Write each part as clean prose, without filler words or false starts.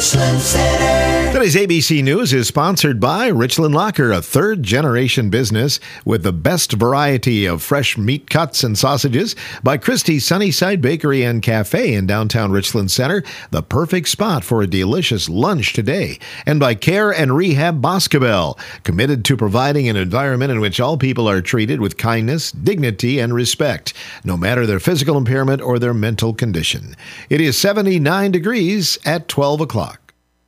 Richland Center. Today's ABC News is sponsored by Richland Locker, a third-generation business with the best variety of fresh meat cuts and sausages. By Christie's Sunnyside Bakery and Cafe in downtown Richland Center, the perfect spot for a delicious lunch today. And by Care and Rehab Boscobel, committed to providing an environment in which all people are treated with kindness, dignity, and respect, no matter their physical impairment or their mental condition. It is 79 degrees at 12 o'clock.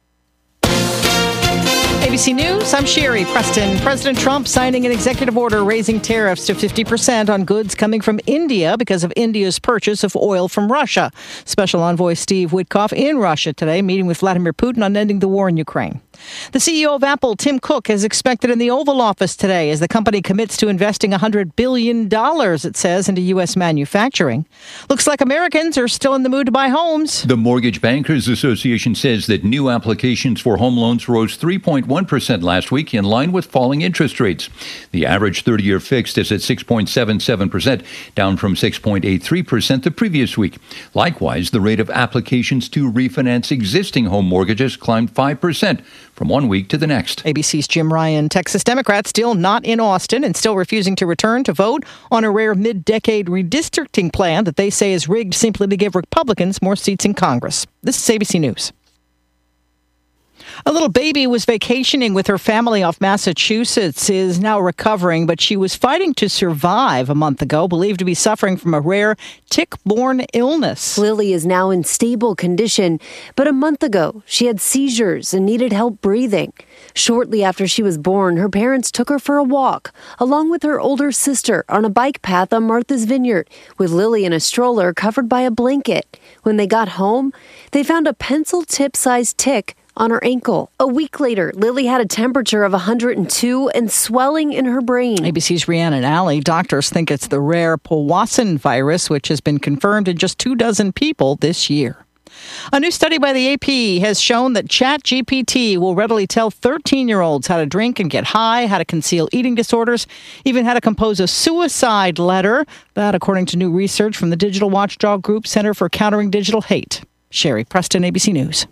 ABC News, I'm Sherry Preston. President Trump signing an executive order raising tariffs to 50% on goods coming from India because of India's purchase of oil from Russia. Special Envoy Steve Witkoff in Russia today, meeting with Vladimir Putin on ending the war in Ukraine. The CEO of Apple, Tim Cook, is expected in the Oval Office today as the company commits to investing $100 billion, it says, into U.S. manufacturing. Looks like Americans are still in the mood to buy homes. The Mortgage Bankers Association says that new applications for home loans rose 3.1% last week, in line with falling interest rates. The average 30-year fixed is at 6.77%, down from 6.83% the previous week. Likewise, the rate of applications to refinance existing home mortgages climbed 5%. From one week to the next. ABC's Jim Ryan. Texas Democrats still not in Austin and still refusing to return to vote on a rare mid-decade redistricting plan that they say is rigged simply to give Republicans more seats in Congress. This is ABC News. A little baby was vacationing with her family off Massachusetts, is now recovering, but she was fighting to survive a month ago, believed to be suffering from a rare tick-borne illness. Lily is now in stable condition, but a month ago, she had seizures and needed help breathing. Shortly after she was born, her parents took her for a walk, along with her older sister, on a bike path on Martha's Vineyard, with Lily in a stroller covered by a blanket. When they got home, they found a pencil-tip-sized tick on her ankle. A week later, Lily had a temperature of 102 and swelling in her brain. ABC's Rhiannon Alley. Doctors think it's the rare Powassan virus, which has been confirmed in just 24 people this year. A new study by the AP has shown that ChatGPT will readily tell 13-year-olds how to drink and get high, how to conceal eating disorders, even how to compose a suicide letter. That, according to new research from the digital watchdog group Center for Countering Digital Hate. Sherry Preston, ABC News.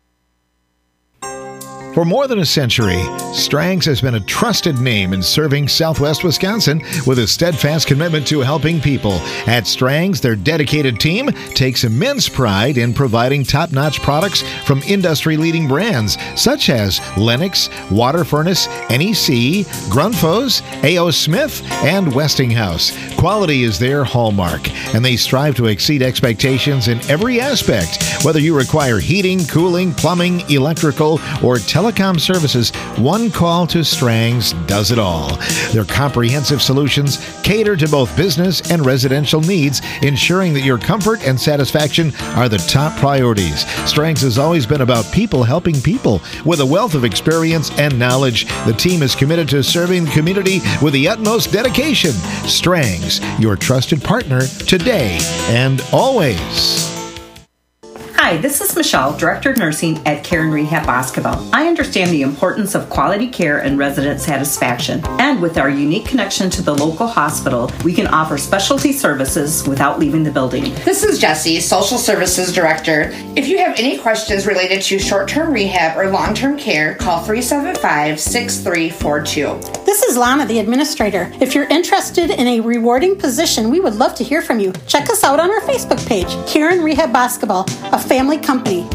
For more than a century, Strang's has been a trusted name in serving Southwest Wisconsin with a steadfast commitment to helping people. At Strang's, their dedicated team takes immense pride in providing top-notch products from industry-leading brands such as Lennox, Water Furnace, NEC, Grundfos, A.O. Smith, and Westinghouse. Quality is their hallmark, and they strive to exceed expectations in every aspect. Whether you require heating, cooling, plumbing, electrical, or telecom services, one call to Strang's does it all. Their comprehensive solutions cater to both business and residential needs, ensuring that your comfort and satisfaction are the top priorities. Strang's has always been about people helping people. With a wealth of experience and knowledge, the team is committed to serving the community with the utmost dedication. Strang's, your trusted partner today and always. Hi, this is Michelle, Director of Nursing at Care and Rehab Boscobel. I understand the importance of quality care and resident satisfaction. And with our unique connection to the local hospital, we can offer specialty services without leaving the building. This is Jessie, Social Services Director. If you have any questions related to short-term rehab or long-term care, call 375-6342. This is Lana, the Administrator. If you're interested in a rewarding position, we would love to hear from you. Check us out on our Facebook page, Care and Rehab Boscobel, a family company.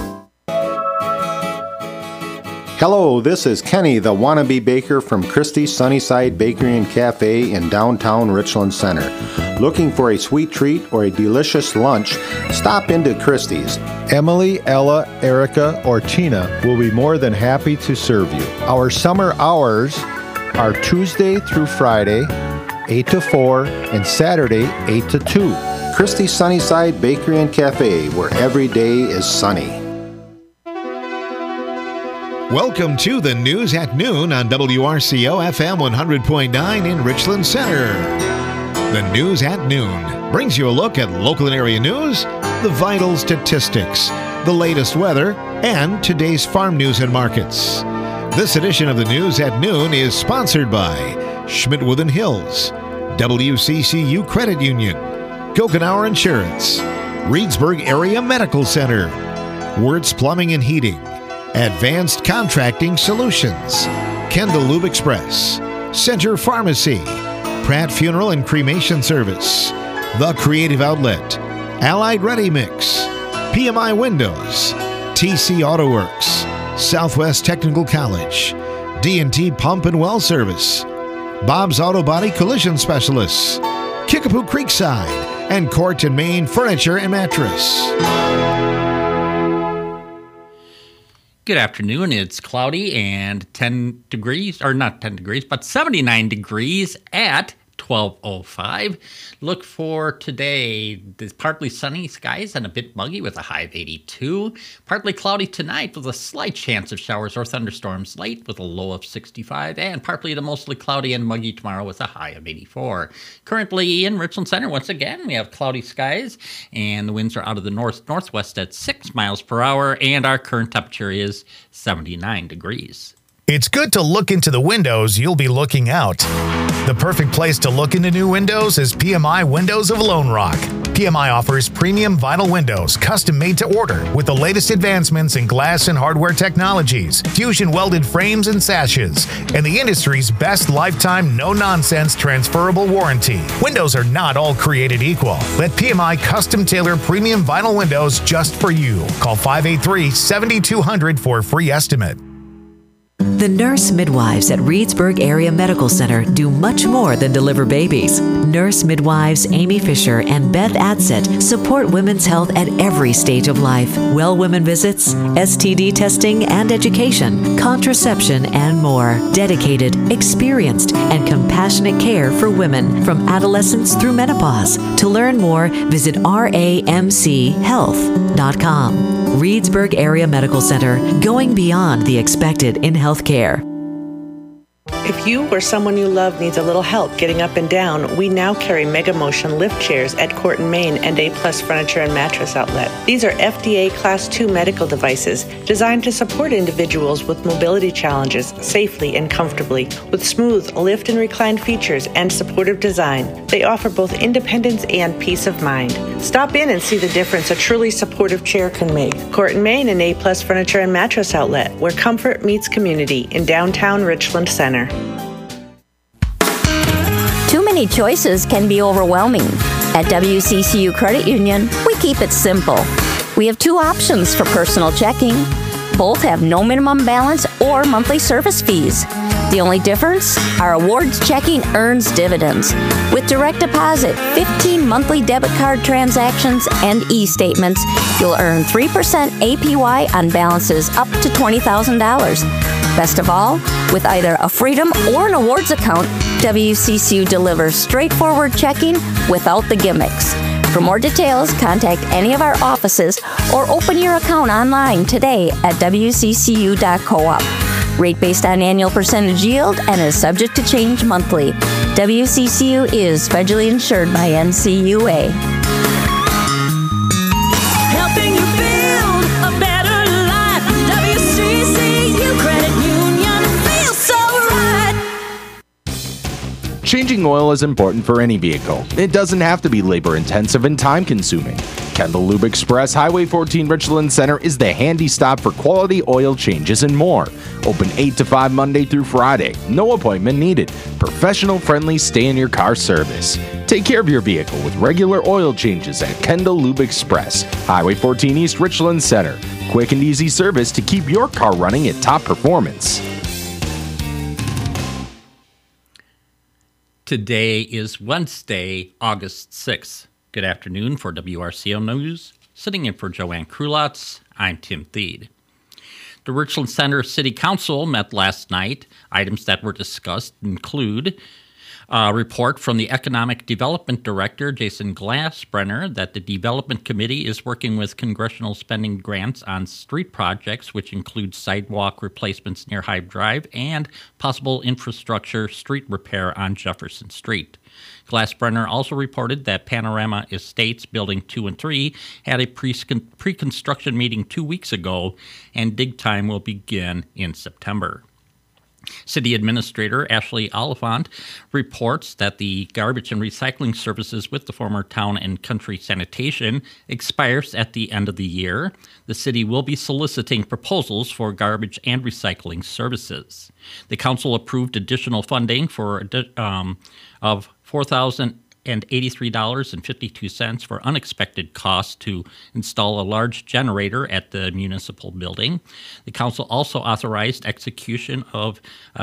Hello, this is Kenny, the wannabe baker from Christie's Sunnyside Bakery and Cafe in downtown Richland Center. Looking for a sweet treat or a delicious lunch? Stop into Christie's. Emily, Ella, Erica, or Tina will be more than happy to serve you. Our summer hours are Tuesday through Friday, 8 to 4, and Saturday, 8 to 2. Christie's Sunnyside Bakery and Cafe, where every day is sunny. Welcome to the News at Noon on WRCO FM 100.9 in Richland Center. The News at Noon brings you a look at local and area news, the vital statistics, the latest weather, and today's farm news and markets. This edition of the News at Noon is sponsored by Schmidt-Wooden Hills, WCCU Credit Union, Gochenauer Insurance, Reedsburg Area Medical Center, Wirtz Plumbing and Heating, Advanced Contracting Solutions, Kendall Lube Express, Center Pharmacy, Pratt Funeral and Cremation Service, The Creative Outlet, Allied Ready Mix, PMI Windows, TC Auto Works, Southwest Technical College, D&T Pump and Well Service, Bob's Auto Body Collision Specialists, Kickapoo Creekside, and Court and Main Furniture and Mattress. Good afternoon. It's cloudy and 10 degrees, or not 10 degrees, but 79 degrees at 12:05. Look for today, there's partly sunny skies and a bit muggy with a high of 82. Partly cloudy tonight with a slight chance of showers or thunderstorms late with a low of 65. And partly to mostly cloudy and muggy tomorrow with a high of 84. Currently in Richland Center, once again, we have cloudy skies and the winds are out of the north-northwest at 6 miles per hour. And our current temperature is 79 degrees. It's good to look into the windows you'll be looking out. The perfect place to look into new windows is PMI Windows of Lone Rock. PMI offers premium vinyl windows, custom made to order, with the latest advancements in glass and hardware technologies, fusion welded frames and sashes, and the industry's best lifetime no-nonsense transferable warranty. Windows are not all created equal. Let PMI custom tailor premium vinyl windows just for you. Call 583-7200 for a free estimate. The nurse midwives at Reedsburg Area Medical Center do much more than deliver babies. Nurse midwives Amy Fisher and Beth Adsett support women's health at every stage of life. Well women visits, STD testing and education, contraception, and more. Dedicated, experienced, and compassionate care for women from adolescence through menopause. To learn more, visit ramchealth.com. Reedsburg Area Medical Center, going beyond the expected in healthcare. If you or someone you love needs a little help getting up and down, we now carry Mega Motion lift chairs at Court and Main and A Plus Furniture and Mattress Outlet. These are FDA Class II medical devices designed to support individuals with mobility challenges safely and comfortably. With smooth lift and recline features and supportive design, they offer both independence and peace of mind. Stop in and see the difference a truly supportive chair can make. Court and Main and A Plus Furniture and Mattress Outlet, where comfort meets community in downtown Richland Center. Too many choices can be overwhelming. At WCCU Credit Union, we keep it simple. We have two options for personal checking. Both have no minimum balance or monthly service fees. The only difference? Our awards checking earns dividends. With direct deposit, 15 monthly debit card transactions, and e-statements, you'll earn 3% APY on balances up to $20,000. Best of all, with either a Freedom or an awards account, WCCU delivers straightforward checking without the gimmicks. For more details, contact any of our offices or open your account online today at wccu.coop. Rate based on annual percentage yield and is subject to change monthly. WCCU is federally insured by NCUA. Helping you build a better life. WCCU Credit Union feels so right. Changing oil is important for any vehicle. It doesn't have to be labor-intensive and time-consuming. Kendall Lube Express, Highway 14 Richland Center is the handy stop for quality oil changes and more. Open 8 to 5 Monday through Friday. No appointment needed. Professional-friendly stay-in-your-car service. Take care of your vehicle with regular oil changes at Kendall Lube Express, Highway 14 East Richland Center. Quick and easy service to keep your car running at top performance. Today is Wednesday, August 6th. Good afternoon for WRCO News. Sitting in for Joanne Krulotz, I'm Tim Thied. The Richland Center City Council met last night. Items that were discussed include a report from the Economic Development Director, Jason Glassbrenner, that the Development Committee is working with congressional spending grants on street projects, which include sidewalk replacements near Hive Drive and possible infrastructure street repair on Jefferson Street. Glassbrenner also reported that Panorama Estates Building 2 and 3 had a pre-construction meeting 2 weeks ago, and dig time will begin in September. City Administrator Ashley Oliphant reports that the garbage and recycling services with the former Town and Country Sanitation expires at the end of the year. The city will be soliciting proposals for garbage and recycling services. The council approved additional funding of $4,083.52 for unexpected costs to install a large generator at the municipal building. The council also authorized execution of a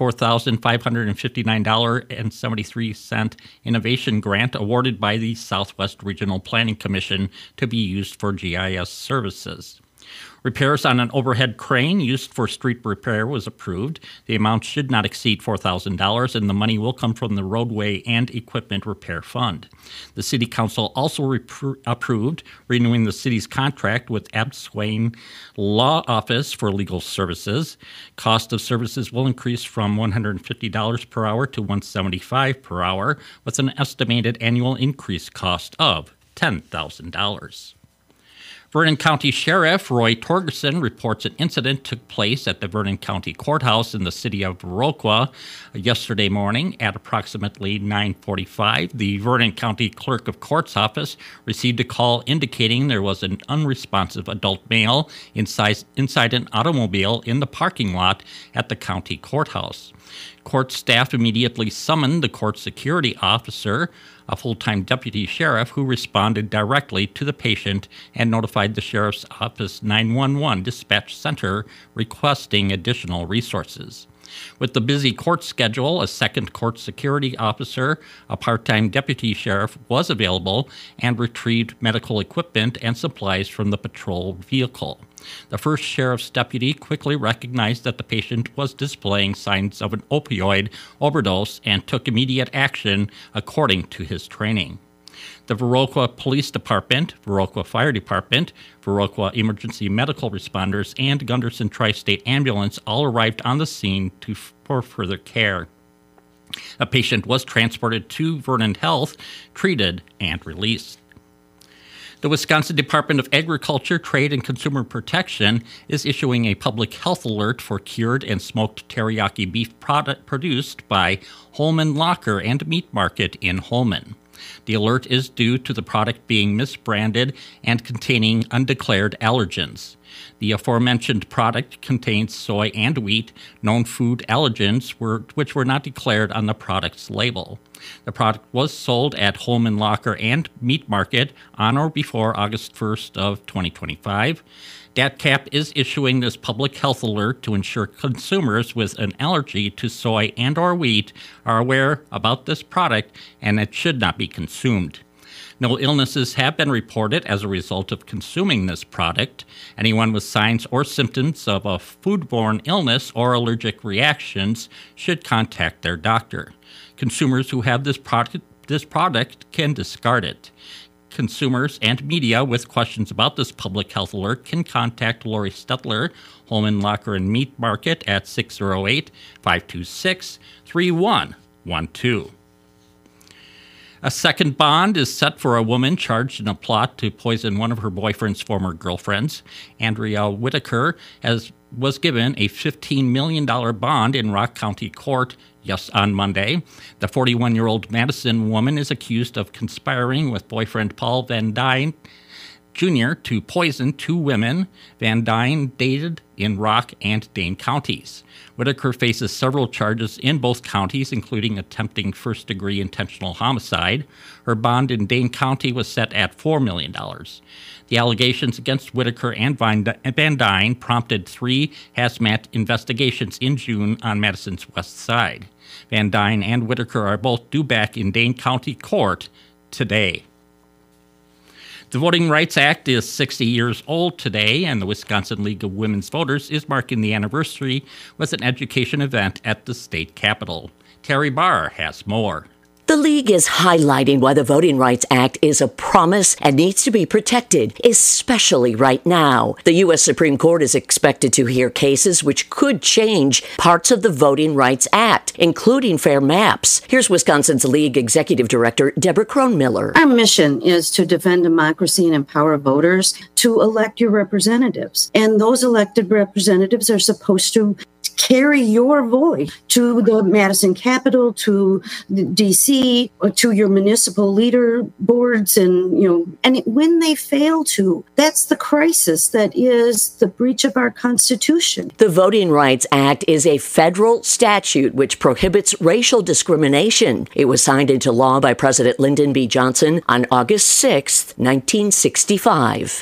$34,559.73 innovation grant awarded by the Southwest Regional Planning Commission to be used for GIS services. Repairs on an overhead crane used for street repair was approved. The amount should not exceed $4,000, and the money will come from the Roadway and Equipment Repair Fund. The City Council also approved renewing the city's contract with Abswain Law Office for legal services. Cost of services will increase from $150 per hour to $175 per hour, with an estimated annual increase cost of $10,000. Vernon County Sheriff Roy Torgerson reports an incident took place at the Vernon County Courthouse in the city of Viroqua yesterday morning at approximately 9:45. The Vernon County Clerk of Court's office received a call indicating there was an unresponsive adult male inside an automobile in the parking lot at the county courthouse. Court staff immediately summoned the court security officer, a full-time deputy sheriff, who responded directly to the patient and notified the sheriff's office 911 dispatch center requesting additional resources. With the busy court schedule, a second court security officer, a part-time deputy sheriff, was available and retrieved medical equipment and supplies from the patrol vehicle. The first sheriff's deputy quickly recognized that the patient was displaying signs of an opioid overdose and took immediate action according to his training. The Viroqua Police Department, Viroqua Fire Department, Viroqua Emergency Medical Responders, and Gunderson Tri-State Ambulance all arrived on the scene for further care. A patient was transported to Vernon Health, treated, and released. The Wisconsin Department of Agriculture, Trade, and Consumer Protection is issuing a public health alert for cured and smoked teriyaki beef product produced by Holman Locker and Meat Market in Holman. The alert is due to the product being misbranded and containing undeclared allergens. The aforementioned product contains soy and wheat, known food allergens, which were not declared on the product's label. The product was sold at Holman Locker and Meat Market on or before August 1st of 2025. DATCAP is issuing this public health alert to ensure consumers with an allergy to soy and or wheat are aware about this product and it should not be consumed. No illnesses have been reported as a result of consuming this product. Anyone with signs or symptoms of a foodborne illness or allergic reactions should contact their doctor. Consumers who have this product can discard it. Consumers and media with questions about this public health alert can contact Lori Stetler, Holman Locker and Meat Market at 608-526-3112. A second bond is set for a woman charged in a plot to poison one of her boyfriend's former girlfriends. Andrea Whitaker was given a $15 million bond in Rock County Court on Monday. The 41-year-old Madison woman is accused of conspiring with boyfriend Paul Van Dyne Jr. to poison two women Van Dyne dated in Rock and Dane counties. Whitaker faces several charges in both counties, including attempting first-degree intentional homicide. Her bond in Dane County was set at $4 million. The allegations against Whitaker and Van Dyne prompted 3 hazmat investigations in June on Madison's west side. Van Dyne and Whitaker are both due back in Dane County Court today. The Voting Rights Act is 60 years old today, and the Wisconsin League of Women's Voters is marking the anniversary with an education event at the state capitol. Terry Barr has more. The League is highlighting why the Voting Rights Act is a promise and needs to be protected, especially right now. The U.S. Supreme Court is expected to hear cases which could change parts of the Voting Rights Act, including fair maps. Here's Wisconsin's League Executive Director, Deborah Kronmiller. Our mission is to defend democracy and empower voters to elect your representatives. And those elected representatives are supposed to carry your voice to the Madison Capitol, to DC, or to your municipal leader boards, and when they fail to, that's the crisis that is the breach of our Constitution. The Voting Rights Act is a federal statute which prohibits racial discrimination. It was signed into law by President Lyndon B. Johnson on August 6, 1965.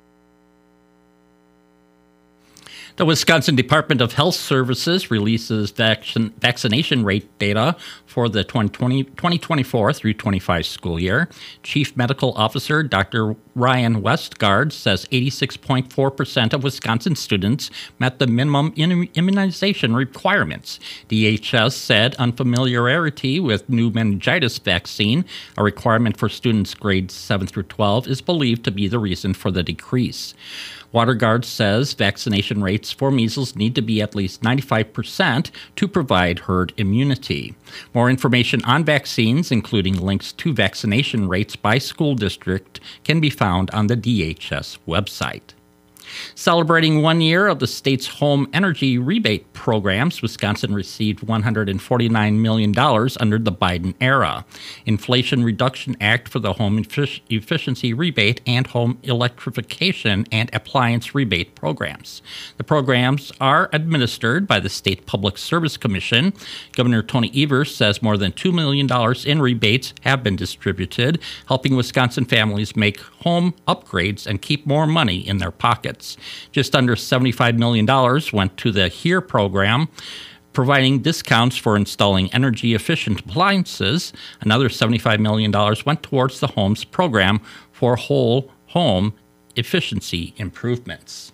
The Wisconsin Department of Health Services releases vaccination rate data for the 2024 through 25 school year. Chief Medical Officer Dr. Ryan Westgard says 86.4% of Wisconsin students met the minimum immunization requirements. DHS said unfamiliarity with new meningitis vaccine, a requirement for students grades 7 through 12, is believed to be the reason for the decrease. WaterGuard says vaccination rates for measles need to be at least 95% to provide herd immunity. More information on vaccines, including links to vaccination rates by school district, can be found on the DHS website. Celebrating 1 year of the state's home energy rebate programs, Wisconsin received $149 million under the Biden era. Inflation Reduction Act for the Home Efficiency Rebate and Home Electrification and Appliance Rebate programs. The programs are administered by the State Public Service Commission. Governor Tony Evers says more than $2 million in rebates have been distributed, helping Wisconsin families make home upgrades and keep more money in their pockets. Just under $75 million went to the HERE program, providing discounts for installing energy-efficient appliances. Another $75 million went towards the HOMES program for whole home efficiency improvements.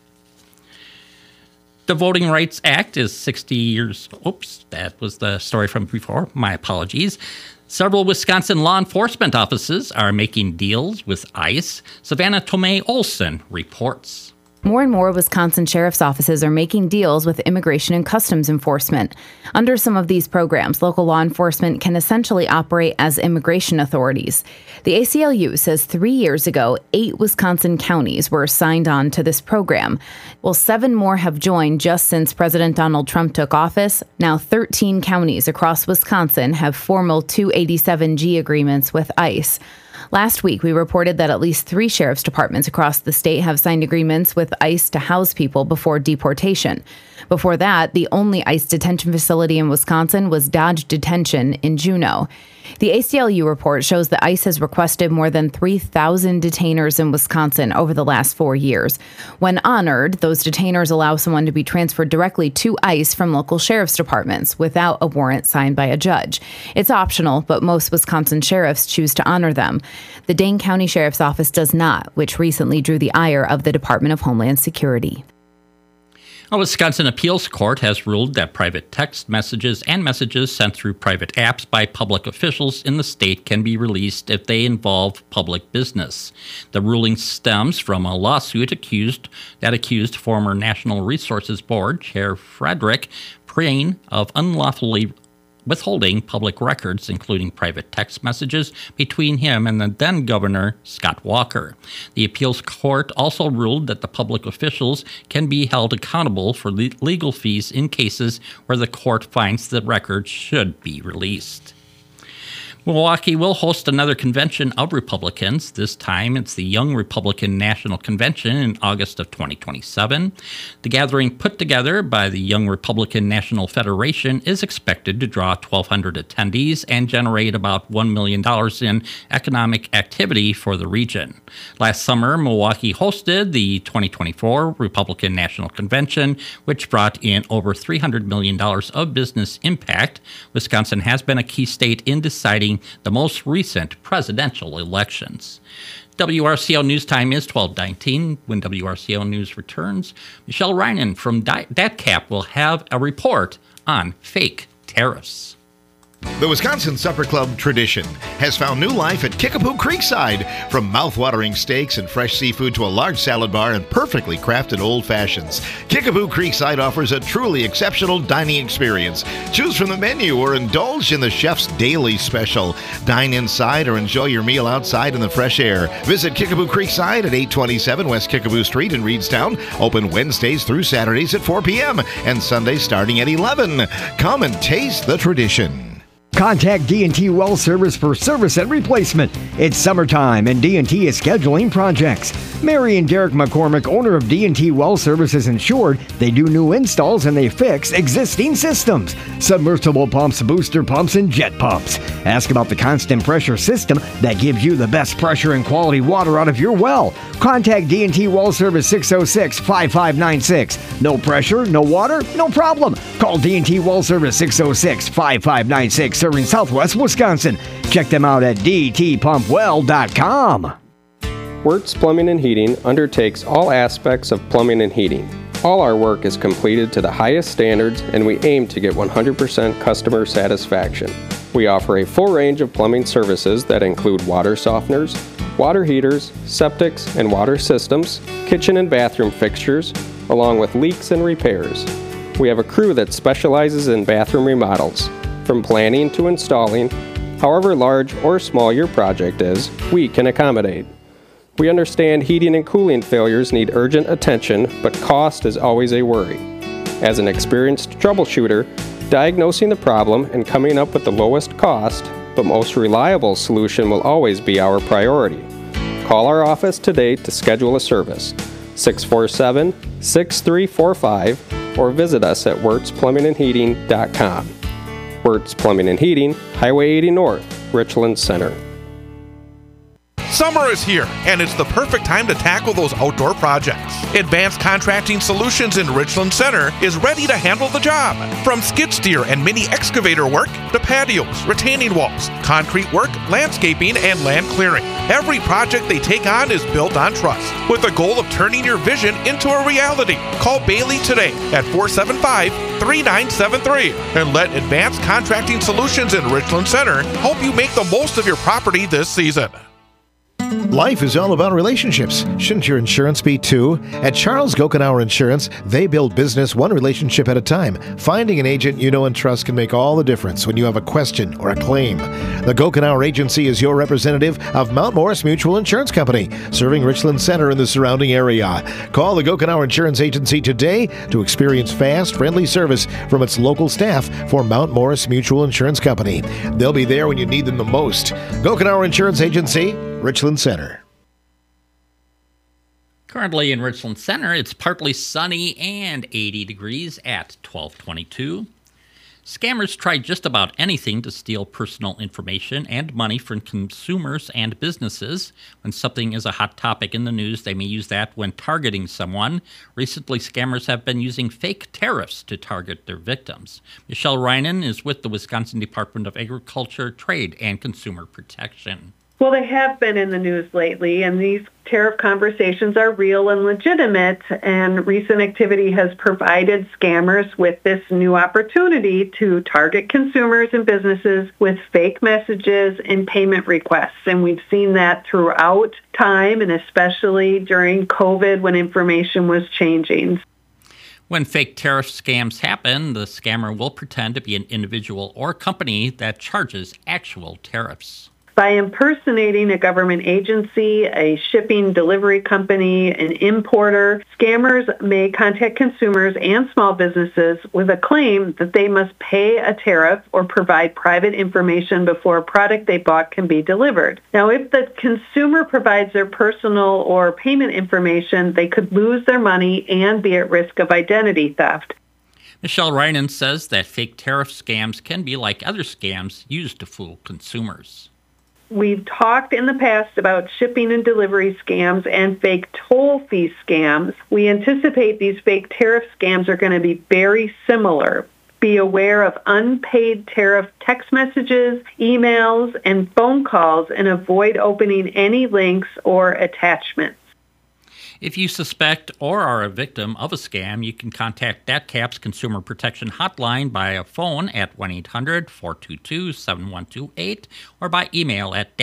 The Voting Rights Act is 60 years... Oops, that was the story from before. My apologies. Several Wisconsin law enforcement offices are making deals with ICE. Savannah Tomei Olson reports. More and more Wisconsin sheriff's offices are making deals with Immigration and Customs Enforcement. Under some of these programs, local law enforcement can essentially operate as immigration authorities. The ACLU says 3 years ago, 8 Wisconsin counties were signed on to this program. Well, 7 more have joined just since President Donald Trump took office. Now 13 counties across Wisconsin have formal 287G agreements with ICE. Last week, we reported that at least 3 sheriff's departments across the state have signed agreements with ICE to house people before deportation. Before that, the only ICE detention facility in Wisconsin was Dodge Detention in Juneau. The ACLU report shows that ICE has requested more than 3,000 detainers in Wisconsin over the last 4 years. When honored, those detainers allow someone to be transferred directly to ICE from local sheriff's departments without a warrant signed by a judge. It's optional, but most Wisconsin sheriffs choose to honor them. The Dane County Sheriff's Office does not, which recently drew the ire of the Department of Homeland Security. A Wisconsin appeals court has ruled that private text messages and messages sent through private apps by public officials in the state can be released if they involve public business. The ruling stems from a lawsuit accused former National Resources Board Chair Frederick Prehn of unlawfully withholding public records, including private text messages between him and the then Governor Scott Walker. The appeals court also ruled that the public officials can be held accountable for legal fees in cases where the court finds the records should be released. Milwaukee will host another convention of Republicans. This time, it's the Young Republican National Convention in August of 2027. The gathering put together by the Young Republican National Federation is expected to draw 1,200 attendees and generate about $1 million in economic activity for the region. Last summer, Milwaukee hosted the 2024 Republican National Convention, which brought in over $300 million of business impact. Wisconsin has been a key state in deciding the most recent presidential elections. WRCO News Time is 12:19. When WRCO News returns, Michelle Reinen from DATCAP will have a report on fake tariffs. The Wisconsin Supper Club tradition has found new life at Kickapoo Creekside. From mouth-watering steaks and fresh seafood to a large salad bar and perfectly crafted old fashions, Kickapoo Creekside offers a truly exceptional dining experience. Choose from the menu or indulge in the chef's daily special. Dine inside or enjoy your meal outside in the fresh air. Visit Kickapoo Creekside at 827 West Kickapoo Street in Reedstown. Open Wednesdays through Saturdays at 4 p.m. and Sundays starting at 11. Come and taste the tradition. Contact D&T Well Service for service and replacement. It's summertime and D&T is scheduling projects. Mary and Derek McCormick, owner of D&T Well Service, is insured. They do new installs and they fix existing systems. Submersible pumps, booster pumps, and jet pumps. Ask about the constant pressure system that gives you the best pressure and quality water out of your well. Contact D&T Well Service 606-5596. No pressure, no water, no problem. Call D&T Well Service 606-5596. Serving Southwest Wisconsin. Check them out at dtpumpwell.com. Wirtz Plumbing and Heating undertakes all aspects of plumbing and heating. All our work is completed to the highest standards, and we aim to get 100% customer satisfaction. We offer a full range of plumbing services that include water softeners, water heaters, septics and water systems, kitchen and bathroom fixtures, along with leaks and repairs. We have a crew that specializes in bathroom remodels. From planning to installing, however large or small your project is, we can accommodate. We understand heating and cooling failures need urgent attention, but cost is always a worry. As an experienced troubleshooter, diagnosing the problem and coming up with the lowest cost, but most reliable solution will always be our priority. Call our office today to schedule a service, 647-6345, or visit us at wirtzplumbingandheating.com. Wirtz Plumbing and Heating, Highway 80 North, Richland Center. Summer is here, and it's the perfect time to tackle those outdoor projects. Advanced Contracting Solutions in Richland Center is ready to handle the job. From skid steer and mini excavator work to patios, retaining walls, concrete work, landscaping, and land clearing. Every project they take on is built on trust, with the goal of turning your vision into a reality. Call Bailey today at 475-3973 and let Advanced Contracting Solutions in Richland Center help you make the most of your property this season. Life is all about relationships. Shouldn't your insurance be too? At Charles Gokenauer Insurance, they build business one relationship at a time. Finding an agent you know and trust can make all the difference when you have a question or a claim. The Gokenauer Agency is your representative of Mount Morris Mutual Insurance Company, serving Richland Center and the surrounding area. Call the Gokenauer Insurance Agency today to experience fast, friendly service from its local staff for Mount Morris Mutual Insurance Company. They'll be there when you need them the most. Gokenauer Insurance Agency, Richland Center. Currently in Richland Center, it's partly sunny and 80 degrees at 12:22. Scammers try just about anything to steal personal information and money from consumers and businesses. When something is a hot topic in the news, they may use that when targeting someone. Recently, scammers have been using fake tariffs to target their victims. Michelle Reinen is with the Wisconsin Department of Agriculture, Trade, and Consumer Protection. Well, they have been in the news lately, and these tariff conversations are real and legitimate, and recent activity has provided scammers with this new opportunity to target consumers and businesses with fake messages and payment requests. And we've seen that throughout time, and especially during COVID when information was changing. When fake tariff scams happen, the scammer will pretend to be an individual or company that charges actual tariffs. By impersonating a government agency, a shipping delivery company, an importer, scammers may contact consumers and small businesses with a claim that they must pay a tariff or provide private information before a product they bought can be delivered. Now, if the consumer provides their personal or payment information, they could lose their money and be at risk of identity theft. Michelle Reinen says that fake tariff scams can be like other scams used to fool consumers. We've talked in the past about shipping and delivery scams and fake toll fee scams. We anticipate these fake tariff scams are going to be very similar. Be aware of unpaid tariff text messages, emails, and phone calls, and avoid opening any links or attachments. If you suspect or are a victim of a scam, you can contact DATCAP's Consumer Protection Hotline by a phone at 1-800-422-7128 or by email at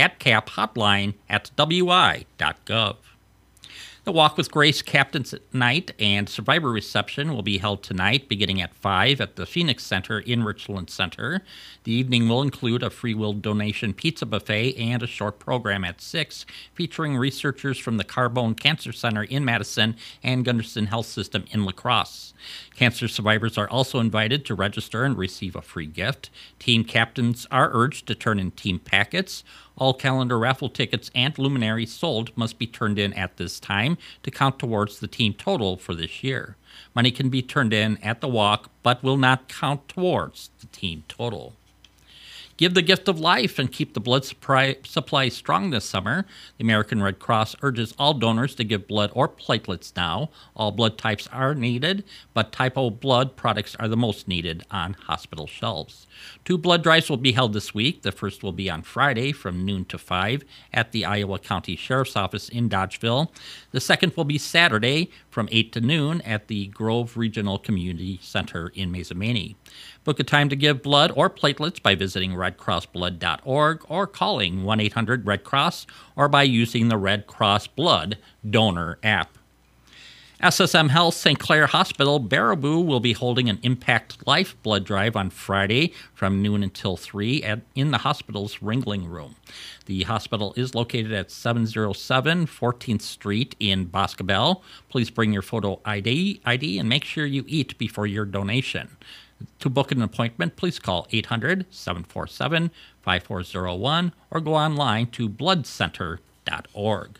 datcaphotline@wi.gov. The Walk with Grace Captain's Night and Survivor Reception will be held tonight beginning at 5 at the Phoenix Center in Richland Center. The evening will include a free will donation pizza buffet and a short program at 6 featuring researchers from the Carbone Cancer Center in Madison and Gunderson Health System in La Crosse. Cancer survivors are also invited to register and receive a free gift. Team captains are urged to turn in team packets. All calendar raffle tickets and luminaries sold must be turned in at this time to count towards the team total for this year. Money can be turned in at the walk, but will not count towards the team total. Give the gift of life and keep the blood supply strong this summer. The American Red Cross urges all donors to give blood or platelets now. All blood types are needed, but Type O blood products are the most needed on hospital shelves. 2 blood drives will be held this week. The first will be on Friday from noon to 5 at the Iowa County Sheriff's Office in Dodgeville. The second will be Saturday from 8 to noon at the Grove Regional Community Center in Mazomanie. Book a time to give blood or platelets by visiting redcrossblood.org or calling 1-800-RED-CROSS or by using the Red Cross Blood Donor app. SSM Health St. Clair Hospital Baraboo will be holding an Impact Life blood drive on Friday from noon until 3 in the hospital's Ringling Room. The hospital is located at 707 14th Street in Boscobel. Please bring your photo ID and make sure you eat before your donation. To book an appointment, please call 800-747-5401 or go online to bloodcenter.org.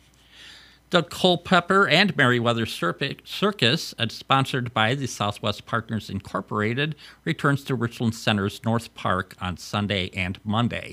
The Culpeper and Merriweather Circus, sponsored by the Southwest Partners Incorporated, returns to Richland Center's North Park on Sunday and Monday.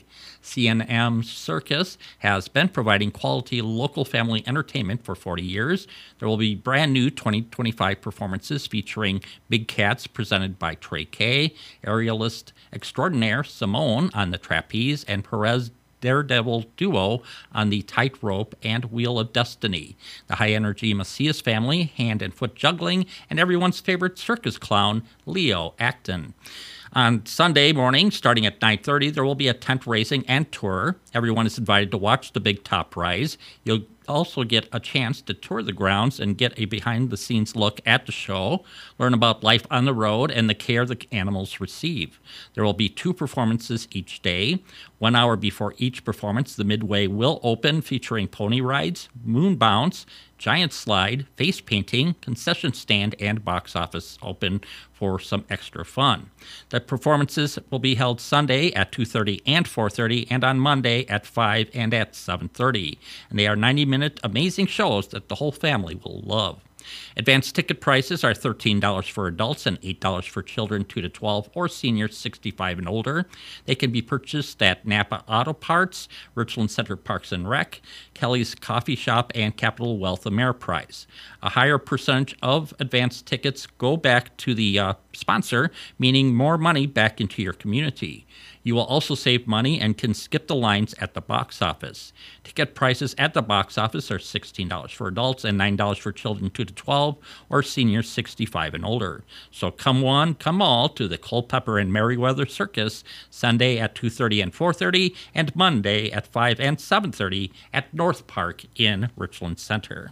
CNM Circus has been providing quality local family entertainment for 40 years. There will be brand new 2025 performances featuring Big Cats presented by Trey Kay, aerialist extraordinaire Simone on the trapeze, and Perez Daredevil duo on the tightrope and Wheel of Destiny. The high-energy Macias family, hand and foot juggling, and everyone's favorite circus clown, Leo Acton. On Sunday morning, starting at 9:30, there will be a tent raising and tour. Everyone is invited to watch the big top rise. You'll also get a chance to tour the grounds and get a behind-the-scenes look at the show, learn about life on the road and the care the animals receive. There will be 2 performances each day. 1 hour before each performance, the Midway will open, featuring pony rides, moon bounce, giant slide, face painting, concession stand, and box office open for some extra fun. The performances will be held Sunday at 2:30 and 4:30, and on Monday at 5 and at 7:30. And they are 90-minute amazing shows that the whole family will love. Advanced ticket prices are $13 for adults and $8 for children 2 to 12 or seniors 65 and older. They can be purchased at Napa Auto Parts, Richland Center Parks and Rec, Kelly's Coffee Shop, and Capital Wealth Ameriprise. A higher percentage of advanced tickets go back to the sponsor, meaning more money back into your community. You will also save money and can skip the lines at the box office. Ticket prices at the box office are $16 for adults and $9 for children 2 to 12 or seniors 65 and older. So come one, come all to the Culpeper and Merriweather Circus Sunday at 2:30 and 4:30 and Monday at 5 and 7:30 at North Park in Richland Center.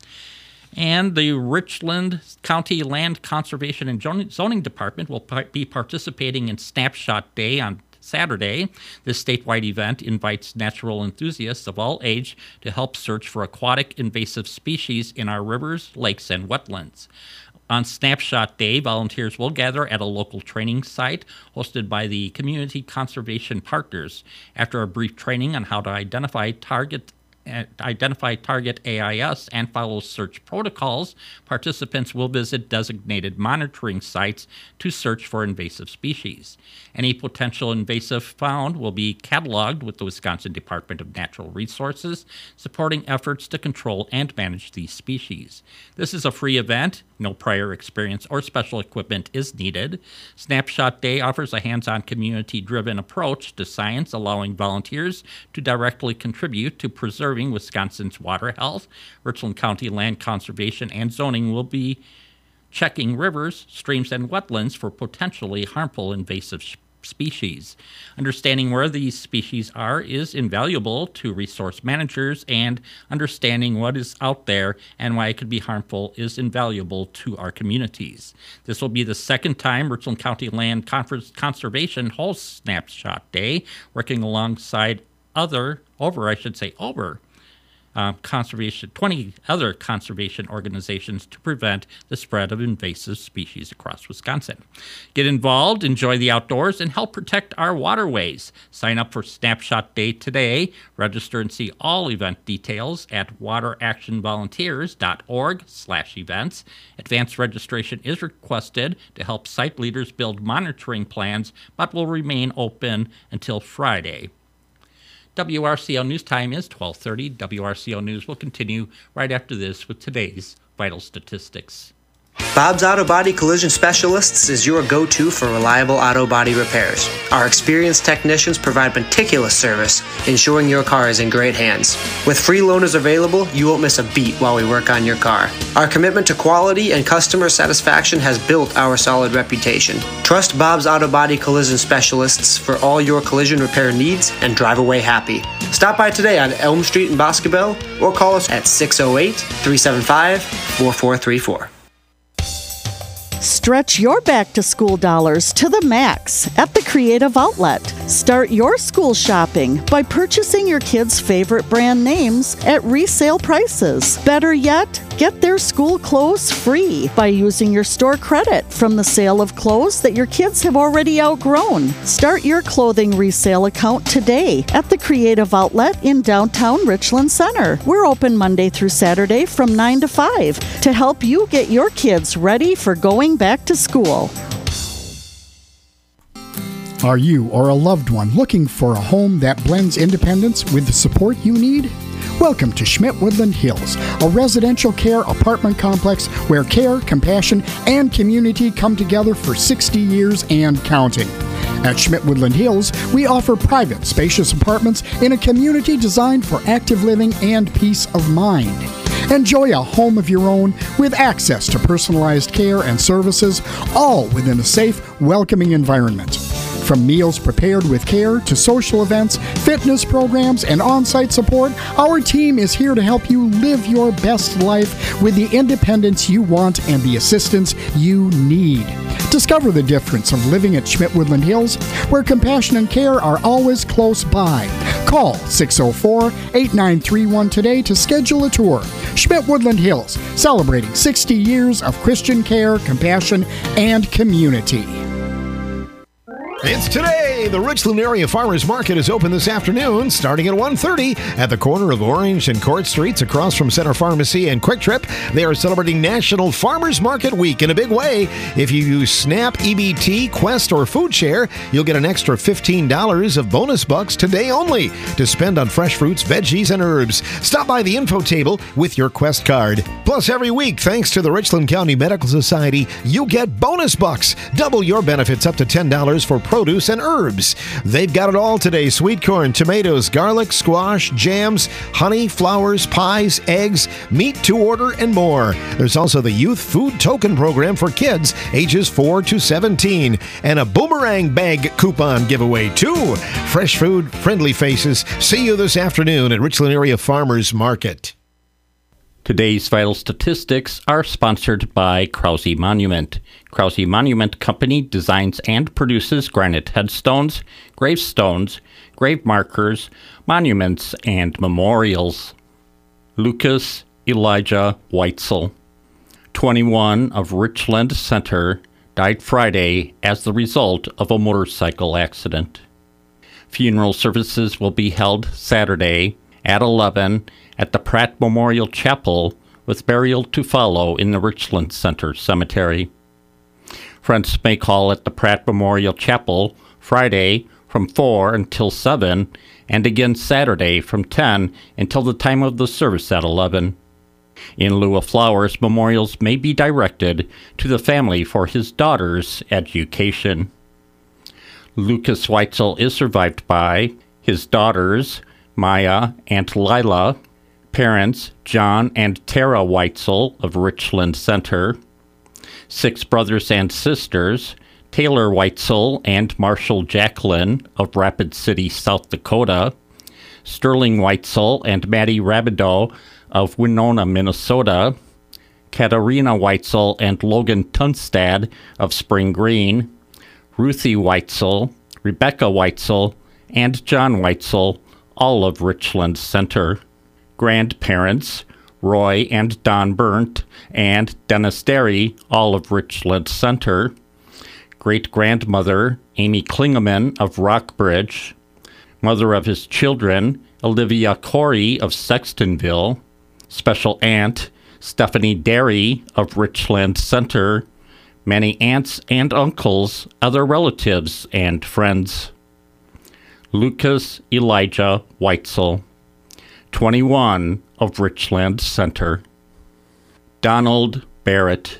And the Richland County Land Conservation and Zoning Department will be participating in Snapshot Day on Saturday. This statewide event invites natural enthusiasts of all age to help search for aquatic invasive species in our rivers, lakes, and wetlands. On Snapshot Day, volunteers will gather at a local training site hosted by the Community Conservation Partners. After a brief training on how to identify target AIS and follow search protocols, participants will visit designated monitoring sites to search for invasive species. Any potential invasive found will be cataloged with the Wisconsin Department of Natural Resources, supporting efforts to control and manage these species. This is a free event. No prior experience or special equipment is needed. Snapshot Day offers a hands-on community-driven approach to science, allowing volunteers to directly contribute to preserve improving Wisconsin's water health. Richland County Land Conservation and Zoning will be checking rivers, streams, and wetlands for potentially harmful invasive species. Understanding where these species are is invaluable to resource managers, and understanding what is out there and why it could be harmful is invaluable to our communities. This will be the second time Richland County Land Conservation holds Snapshot Day, working alongside over 20 other conservation organizations to prevent the spread of invasive species across Wisconsin. Get involved, enjoy the outdoors, and help protect our waterways. Sign up for Snapshot Day today. Register and see all event details at wateractionvolunteers.org/events. Advanced registration is requested to help site leaders build monitoring plans, but will remain open until Friday. WRCO News Time is 12:30. WRCO News will continue right after this with today's vital statistics. Bob's Auto Body Collision Specialists is your go-to for reliable auto body repairs. Our experienced technicians provide meticulous service, ensuring your car is in great hands. With free loaners available, you won't miss a beat while we work on your car. Our commitment to quality and customer satisfaction has built our solid reputation. Trust Bob's Auto Body Collision Specialists for all your collision repair needs and drive away happy. Stop by today on Elm Street in Boscobel or call us at 608-375-4434. Stretch your back-to-school dollars to the max at the Creative Outlet. Start your school shopping by purchasing your kids' favorite brand names at resale prices. Better yet, get their school clothes free by using your store credit from the sale of clothes that your kids have already outgrown. Start your clothing resale account today at the Creative Outlet in downtown Richland Center. We're open Monday through Saturday from 9 to 5 to help you get your kids ready for going back to school. Are you or a loved one looking for a home that blends independence with the support you need? Welcome to Schmidt Woodland Hills, a residential care apartment complex where care, compassion, and community come together for 60 years and counting. At Schmidt Woodland Hills, we offer private, spacious apartments in a community designed for active living and peace of mind. Enjoy a home of your own with access to personalized care and services, all within a safe, welcoming environment. From meals prepared with care to social events, fitness programs, and on-site support, our team is here to help you live your best life with the independence you want and the assistance you need. Discover the difference of living at Schmidt Woodland Hills, where compassion and care are always close by. Call 604-8931 today to schedule a tour. Schmidt Woodland Hills, celebrating 60 years of Christian care, compassion, and community. It's today. The Richland Area Farmers Market is open this afternoon, starting at 1:30 at the corner of Orange and Court Streets across from Center Pharmacy and Quick Trip. They are celebrating National Farmers Market Week in a big way. If you use SNAP, EBT, Quest, or Food Share, you'll get an extra $15 of bonus bucks today only to spend on fresh fruits, veggies, and herbs. Stop by the info table with your Quest card. Plus, every week, thanks to the Richland County Medical Society, you get bonus bucks. Double your benefits up to $10 for produce and herbs. They've got it all today: sweet corn, tomatoes, garlic, squash, jams, honey, flowers, pies, eggs, meat to order, and more. There's also the Youth Food Token Program for kids ages 4 to 17 and a boomerang bag coupon giveaway too. Fresh food, friendly faces. See you this afternoon at Richland Area Farmers Market. Today's vital statistics are sponsored by Krause Monument. Krause Monument Company designs and produces granite headstones, gravestones, grave markers, monuments, and memorials. Lucas Elijah Weitzel, 21 of Richland Center, died Friday as the result of a motorcycle accident. Funeral services will be held Saturday at 11 at the Pratt Memorial Chapel, with burial to follow in the Richland Center Cemetery. Friends may call at the Pratt Memorial Chapel Friday from 4 until 7, and again Saturday from 10 until the time of the service at 11. In lieu of flowers, memorials may be directed to the family for his daughter's education. Lucas Weitzel is survived by his daughters, Maya and Lila. Parents, John and Tara Weitzel of Richland Center. 6 brothers and sisters, Taylor Weitzel and Marshall Jacqueline of Rapid City, South Dakota. Sterling Weitzel and Maddie Rabideau of Winona, Minnesota. Katarina Weitzel and Logan Tunstad of Spring Green. Ruthie Weitzel, Rebecca Weitzel, and John Weitzel, all of Richland Center. Grandparents, Roy and Don Burnt, and Dennis Derry, all of Richland Center. Great-grandmother, Amy Klingeman of Rockbridge. Mother of his children, Olivia Corey of Sextonville. Special aunt, Stephanie Derry of Richland Center. Many aunts and uncles, other relatives, and friends. Lucas Elijah Weitzel, 21, of Richland Center. Donald Barrett,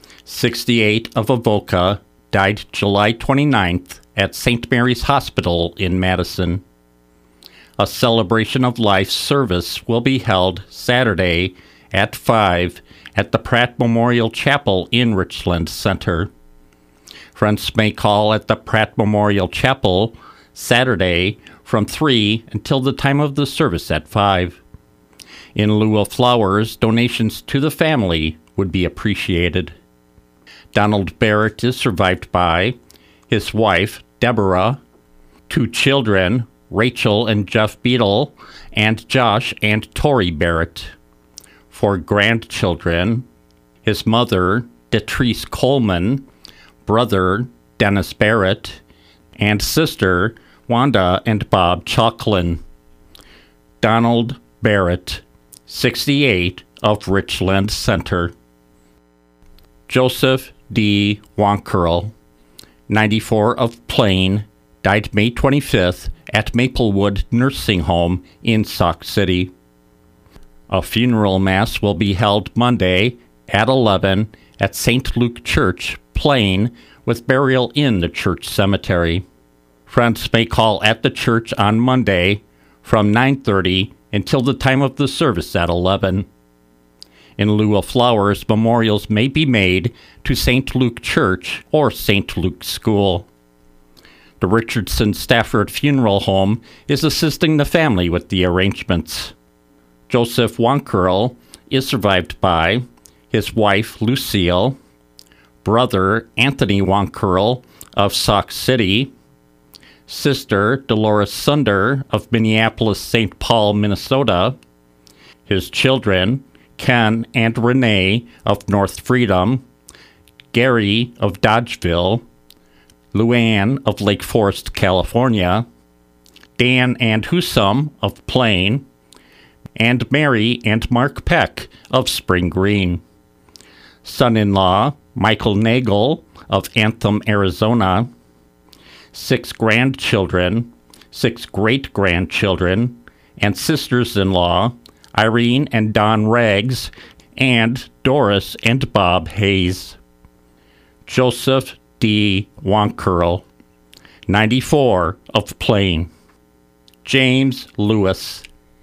68, of Avoca, died July 29th at St. Mary's Hospital in Madison. A celebration of life service will be held Saturday at 5 at the Pratt Memorial Chapel in Richland Center. Friends may call at the Pratt Memorial Chapel Saturday from 3 until the time of the service at 5. In lieu of flowers, donations to the family would be appreciated. Donald Barrett is survived by his wife, Deborah, 2 children, Rachel and Jeff Beadle, and Josh and Tori Barrett. 4 grandchildren, his mother, Detrice Coleman, brother, Dennis Barrett, and sister, Wanda and Bob Chalklin. Donald Barrett, 68, of Richland Center. Joseph D. Wankerl, 94, of Plain, died May 25th at Maplewood Nursing Home in Sauk City. A funeral mass will be held Monday at 11 at St. Luke Church, Plain, with burial in the church cemetery. Friends may call at the church on Monday from 9:30 until the time of the service at 11. In lieu of flowers, memorials may be made to St. Luke Church or St. Luke School. The Richardson Stafford Funeral Home is assisting the family with the arrangements. Joseph Wankerl is survived by his wife, Lucille, brother, Anthony Wankerl of Sauk City, sister, Dolores Sunder of Minneapolis-St. Paul, Minnesota, his children, Ken and Renee of North Freedom, Gary of Dodgeville, Luann of Lake Forest, California, Dan and Husum of Plain, and Mary and Mark Peck of Spring Green. Son-in-law, Michael Nagel of Anthem, Arizona. 6 grandchildren, 6 great-grandchildren, and sisters-in-law, Irene and Don Rags, and Doris and Bob Hayes. Joseph D. Wankerl, 94, of Plain. James Lewis,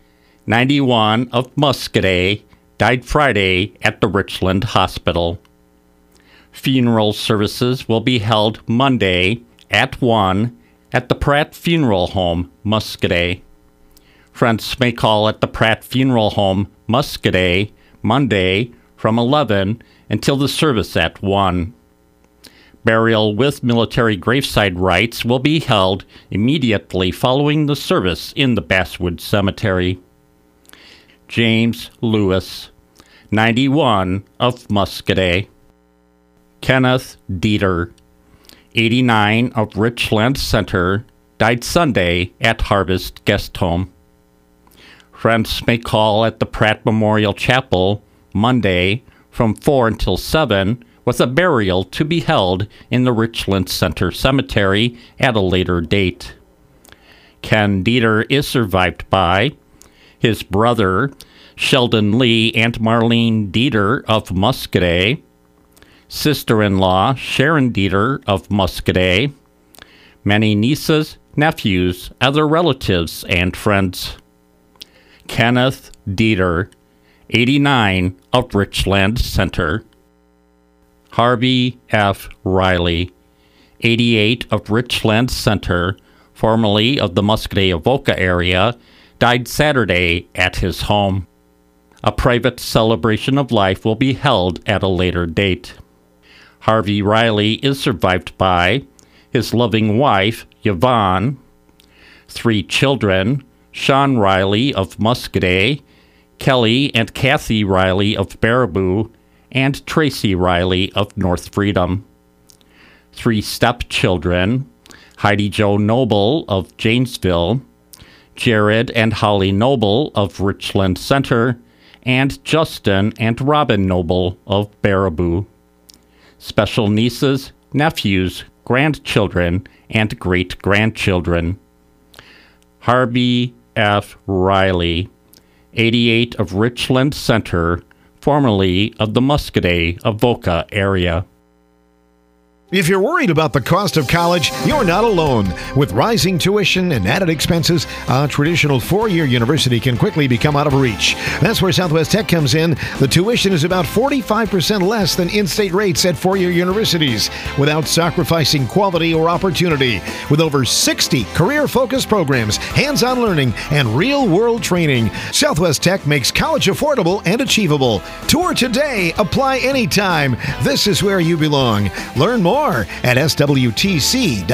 91, of Muscadet, died Friday at the Richland Hospital. Funeral services will be held Monday at 1 at the Pratt Funeral Home, Muscadet. Friends may call at the Pratt Funeral Home, Muscadet, Monday from 11 until the service at 1. Burial with military graveside rites will be held immediately following the service in the Basswood Cemetery. James Lewis, 91, of Muscadet. Kenneth Dieter, 89, of Richland Center, died Sunday at Harvest Guest Home. Friends may call at the Pratt Memorial Chapel Monday from 4 until 7 with a burial to be held in the Richland Center Cemetery at a later date. Ken Dieter is survived by his brother, Sheldon Lee and Marlene Dieter of Muscadet, sister-in-law, Sharon Dieter of Muscadet, many nieces, nephews, other relatives, and friends. Kenneth Dieter, 89, of Richland Center. Harvey F. Riley, 88, of Richland Center, formerly of the Muscoda-Avoca area, died Saturday at his home. A private celebration of life will be held at a later date. Harvey Riley is survived by his loving wife, Yvonne, 3 children, Sean Riley of Muscoda, Kelly and Kathy Riley of Baraboo, and Tracy Riley of North Freedom. 3 stepchildren, Heidi Jo Noble of Janesville, Jared and Holly Noble of Richland Center, and Justin and Robin Noble of Baraboo. Special nieces, nephews, grandchildren, and great-grandchildren. Harvey F. Riley, 88, of Richland Center, formerly of the Muscoda-Avoca area. If you're worried about the cost of college, you're not alone. With rising tuition and added expenses, a traditional 4-year university can quickly become out of reach. That's where Southwest Tech comes in. The tuition is about 45% less than in-state rates at 4-year universities, without sacrificing quality or opportunity. With over 60 career-focused programs, hands-on learning, and real-world training, Southwest Tech makes college affordable and achievable. Tour today. Apply anytime. This is where you belong. Learn more at swtc.edu.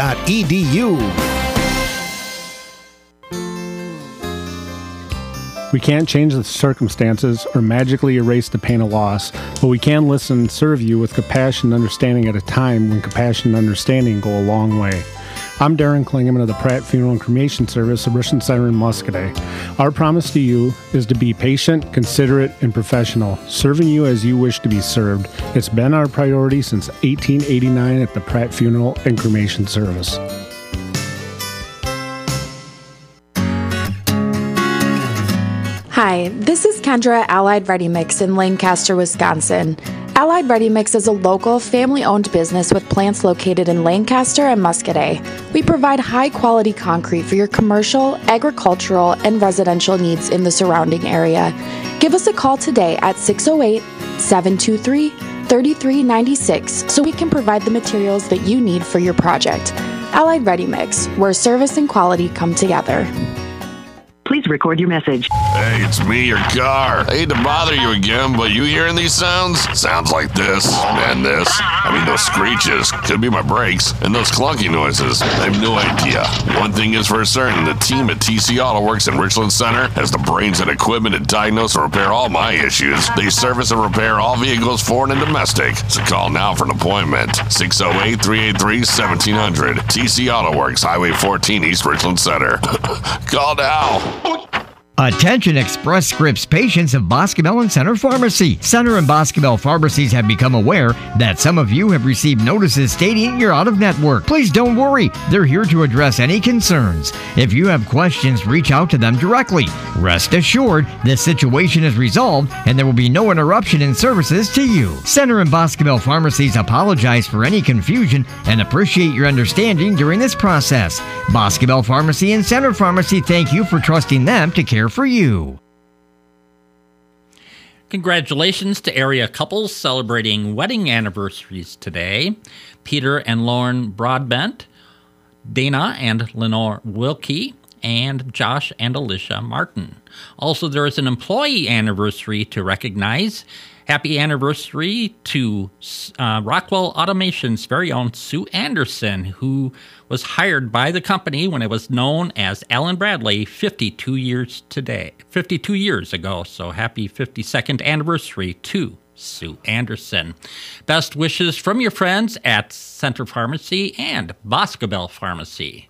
We can't change the circumstances or magically erase the pain of loss, but we can listen and serve you with compassion and understanding at a time when compassion and understanding go a long way. I'm Darren Klingeman of the Pratt Funeral and Cremation Service of Richland Center in Muscoda. Our promise to you is to be patient, considerate, and professional, serving you as you wish to be served. It's been our priority since 1889 at the Pratt Funeral and Cremation Service. Hi, this is Kendra at Allied Ready Mix in Lancaster, Wisconsin. Allied Ready Mix is a local, family-owned business with plants located in Lancaster and Muscoda. We provide high-quality concrete for your commercial, agricultural, and residential needs in the surrounding area. Give us a call today at 608-723-3396 so we can provide the materials that you need for your project. Allied Ready Mix, where service and quality come together. Please record your message. Hey, it's me, your car. I hate to bother you again, but you hearing these sounds? Sounds like this, and this. I mean, those screeches. Could be my brakes. And those clunky noises. I have no idea. One thing is for certain, the team at TC Auto Works in Richland Center has the brains and equipment to diagnose and repair all my issues. They service and repair all vehicles, foreign and domestic. So call now for an appointment. 608-383-1700. TC Auto Works, Highway 14, East Richland Center. Call now. Attention Express Scripts patients of Boscobel and Center Pharmacy. Center and Boscobel pharmacies have become aware that some of you have received notices stating you're out of network. Please don't worry. They're here to address any concerns. If you have questions, reach out to them directly. Rest assured, this situation is resolved and there will be no interruption in services to you. Center and Boscobel pharmacies apologize for any confusion and appreciate your understanding during this process. Boscobel Pharmacy and Center Pharmacy thank you for trusting them to care for you. Congratulations to area couples celebrating wedding anniversaries today. Peter and Lauren Broadbent, Dana and Lenore Wilkie, and Josh and Alicia Martin. Also, there is an employee anniversary to recognize. Happy anniversary to Rockwell Automation's very own Sue Anderson, who was hired by the company when it was known as Allen Bradley 52 years ago. So happy 52nd anniversary to Sue Anderson. Best wishes from your friends at Center Pharmacy and Boscobel Pharmacy.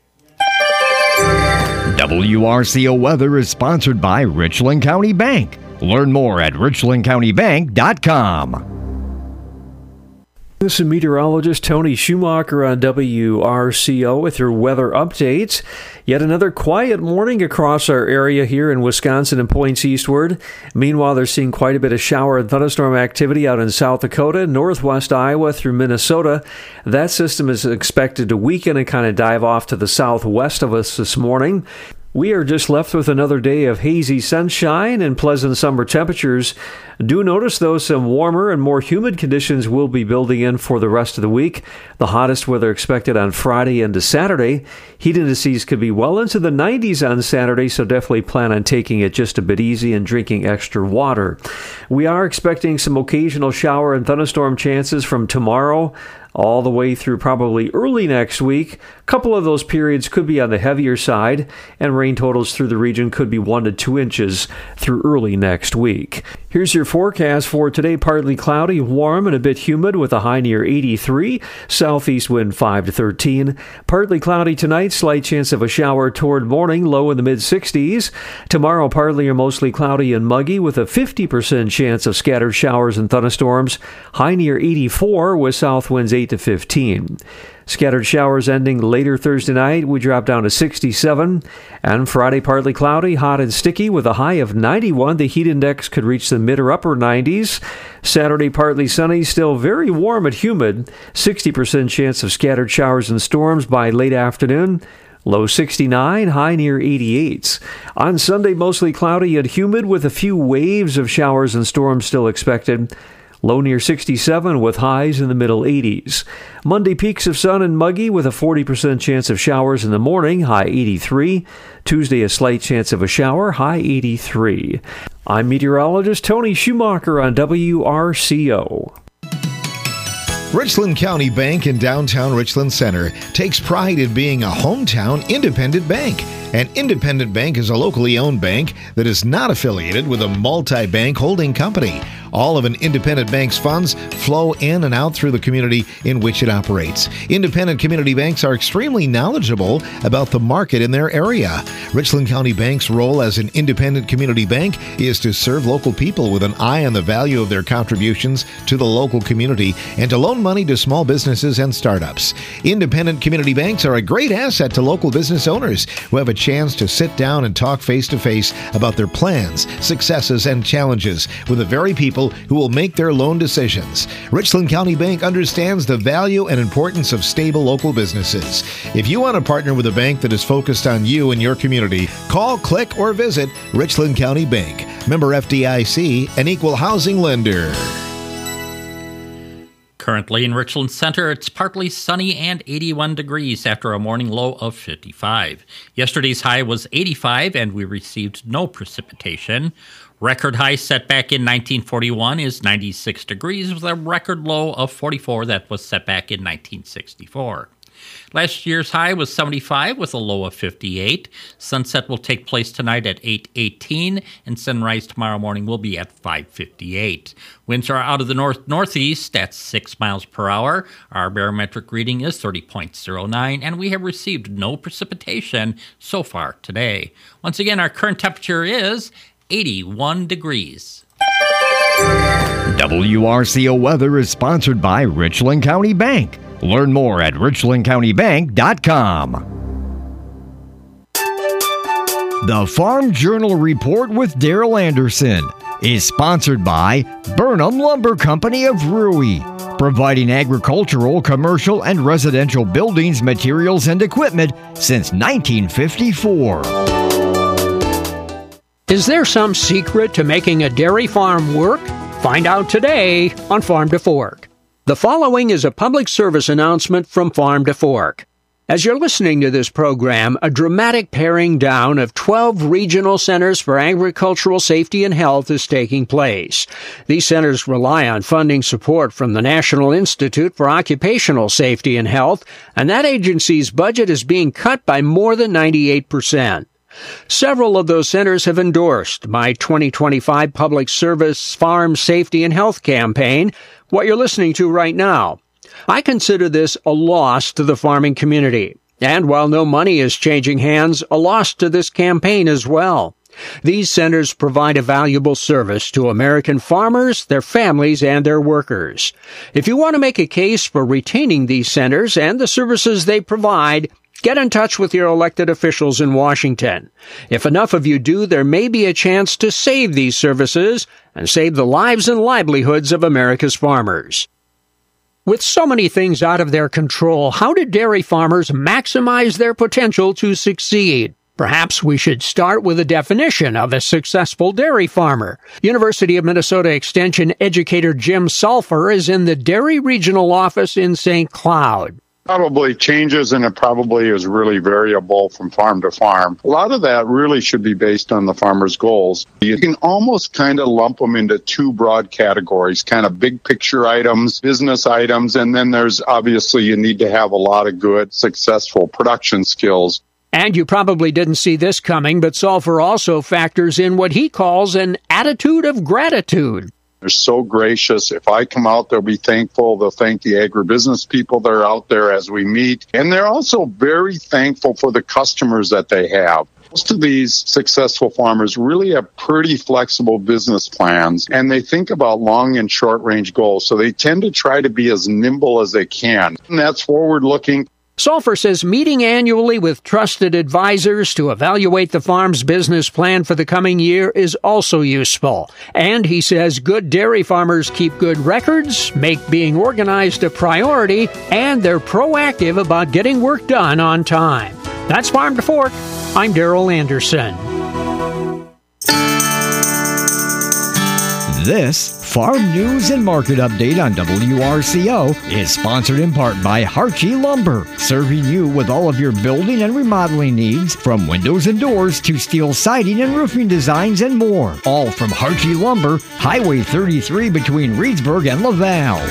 WRCO Weather is sponsored by Richland County Bank. Learn more at richlandcountybank.com. This is meteorologist Tony Schumacher on WRCO with your weather updates. Yet another quiet morning across our area here in Wisconsin and points eastward. Meanwhile, they're seeing quite a bit of shower and thunderstorm activity out in South Dakota, northwest Iowa through Minnesota. That system is expected to weaken and kind of dive off to the southwest of us this morning. We are just left with another day of hazy sunshine and pleasant summer temperatures. Do notice, though, some warmer and more humid conditions will be building in for the rest of the week. The hottest weather expected on Friday into Saturday. Heat indices could be well into the 90s on Saturday, so definitely plan on taking it just a bit easy and drinking extra water. We are expecting some occasional shower and thunderstorm chances from tomorrow all the way through probably early next week. A couple of those periods could be on the heavier side, and rain totals through the region could be 1 to 2 inches through early next week. Here's your forecast for today. Partly cloudy, warm, and a bit humid with a high near 83. Southeast wind 5 to 13. Partly cloudy tonight, slight chance of a shower toward morning, low in the mid-60s. Tomorrow, partly or mostly cloudy and muggy with a 50% chance of scattered showers and thunderstorms. High near 84 with south winds 8 to 15. Scattered showers ending later Thursday night. We drop down to 67. And Friday, partly cloudy, hot and sticky with a high of 91. The heat index could reach the mid or upper 90s. Saturday, partly sunny, still very warm and humid. 60% chance of scattered showers and storms by late afternoon. Low 69, high near 88. On Sunday, mostly cloudy and humid with a few waves of showers and storms still expected. Low near 67 with highs in the middle 80s. Monday, peaks of sun and muggy with a 40% chance of showers in the morning, high 83. Tuesday, a slight chance of a shower, high 83. I'm meteorologist Tony Schumacher on WRCO. Richland County Bank in downtown Richland Center takes pride in being a hometown independent bank. An independent bank is a locally owned bank that is not affiliated with a multi-bank holding company. All of an independent bank's funds flow in and out through the community in which it operates. Independent community banks are extremely knowledgeable about the market in their area. Richland County Bank's role as an independent community bank is to serve local people with an eye on the value of their contributions to the local community and to loan money to small businesses and startups. Independent community banks are a great asset to local business owners who have a chance to sit down and talk face-to-face about their plans, successes, and challenges with the very people who will make their loan decisions. Richland County Bank understands the value and importance of stable local businesses. If you want to partner with a bank that is focused on you and your community, call, click, or visit Richland County Bank. Member FDIC, an equal housing lender. Currently in Richland Center, it's partly sunny and 81 degrees after a morning low of 55. Yesterday's high was 85 and we received no precipitation. Record high set back in 1941 is 96 degrees with a record low of 44 that was set back in 1964. Last year's high was 75 with a low of 58. Sunset will take place tonight at 8:18 and sunrise tomorrow morning will be at 5:58. Winds are out of the north-northeast at 6 miles per hour. Our barometric reading is 30.09 and we have received no precipitation so far today. Once again, our current temperature is 81 degrees. WRCO Weather is sponsored by Richland County Bank. Learn more at richlandcountybank.com. The Farm Journal Report with Daryl Anderson is sponsored by Burnham Lumber Company of Rui, providing agricultural, commercial, and residential buildings, materials, and equipment since 1954. Is there some secret to making a dairy farm work? Find out today on Farm to Fork. The following is a public service announcement from Farm to Fork. As you're listening to this program, a dramatic paring down of 12 regional centers for agricultural safety and health is taking place. These centers rely on funding support from the National Institute for Occupational Safety and Health, and that agency's budget is being cut by more than 98%. Several of those centers have endorsed my 2025 Public Service Farm Safety and Health campaign, what you're listening to right now. I consider this a loss to the farming community. And while no money is changing hands, a loss to this campaign as well. These centers provide a valuable service to American farmers, their families, and their workers. If you want to make a case for retaining these centers and the services they provide, get in touch with your elected officials in Washington. If enough of you do, there may be a chance to save these services and save the lives and livelihoods of America's farmers. With so many things out of their control, how do dairy farmers maximize their potential to succeed? Perhaps we should start with a definition of a successful dairy farmer. University of Minnesota Extension educator Jim Sulphur is in the Dairy Regional Office in St. Cloud. Probably changes, and it probably is really variable from farm to farm. A lot of that really should be based on the farmer's goals. You can almost kind of lump them into two broad categories, kind of big picture items, business items, and then there's obviously you need to have a lot of good, successful production skills. And you probably didn't see this coming, but Sulphur also factors in what he calls an attitude of gratitude. They're so gracious. If I come out, they'll be thankful. They'll thank the agribusiness people that are out there as we meet. And they're also very thankful for the customers that they have. Most of these successful farmers really have pretty flexible business plans, and they think about long and short range goals. So they tend to try to be as nimble as they can. And that's forward looking. Sulphur says meeting annually with trusted advisors to evaluate the farm's business plan for the coming year is also useful. And he says good dairy farmers keep good records, make being organized a priority, and they're proactive about getting work done on time. That's Farm to Fork. I'm Darrell Anderson. This Farm News and Market Update on WRCO is sponsored in part by Harchie Lumber, serving you with all of your building and remodeling needs, from windows and doors to steel siding and roofing designs and more. All from Harchie Lumber, Highway 33 between Reedsburg and Laval.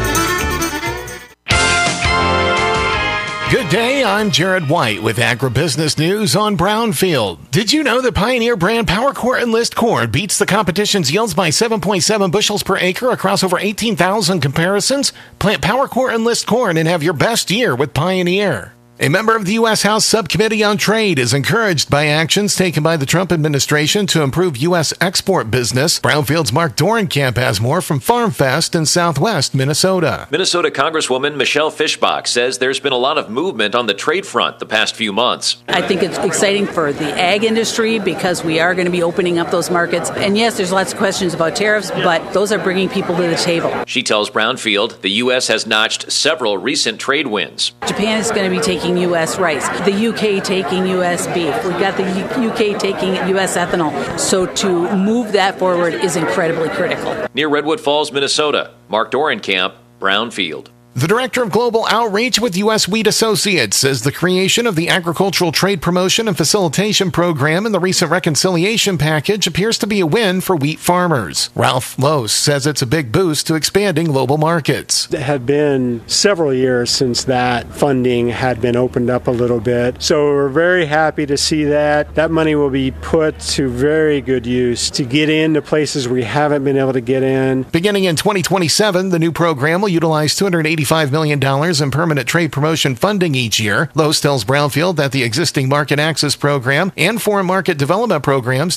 Good day, I'm Jared White with Agribusiness News on Brownfield. Did you know that Pioneer brand PowerCore Enlist corn beats the competition's yields by 7.7 bushels per acre across over 18,000 comparisons? Plant PowerCore Enlist corn and have your best year with Pioneer. A member of the U.S. House Subcommittee on Trade is encouraged by actions taken by the Trump administration to improve U.S. export business. Brownfield's Mark Dorenkamp has more from FarmFest in southwest Minnesota. Minnesota Congresswoman Michelle Fischbach says there's been a lot of movement on the trade front the past few months. I think it's exciting for the ag industry because we are going to be opening up those markets. And yes, there's lots of questions about tariffs, but those are bringing people to the table. She tells Brownfield the U.S. has notched several recent trade wins. Japan is going to be taking U.S. rice, the UK taking U.S. beef, we've got the UK taking U.S. ethanol. So to move that forward is incredibly critical. Near Redwood Falls, Minnesota, Mark Dorenkamp, Brownfield. The Director of Global Outreach with U.S. Wheat Associates says the creation of the Agricultural Trade Promotion and Facilitation Program and the recent reconciliation package appears to be a win for wheat farmers. Ralph Lose says it's a big boost to expanding global markets. It had been several years since that funding had been opened up a little bit, so we're very happy to see that. That money will be put to very good use to get into places we haven't been able to get in. Beginning in 2027, the new program will utilize $285 million in permanent trade promotion funding each year. Lose tells Brownfield that the existing market access program and foreign market development programs,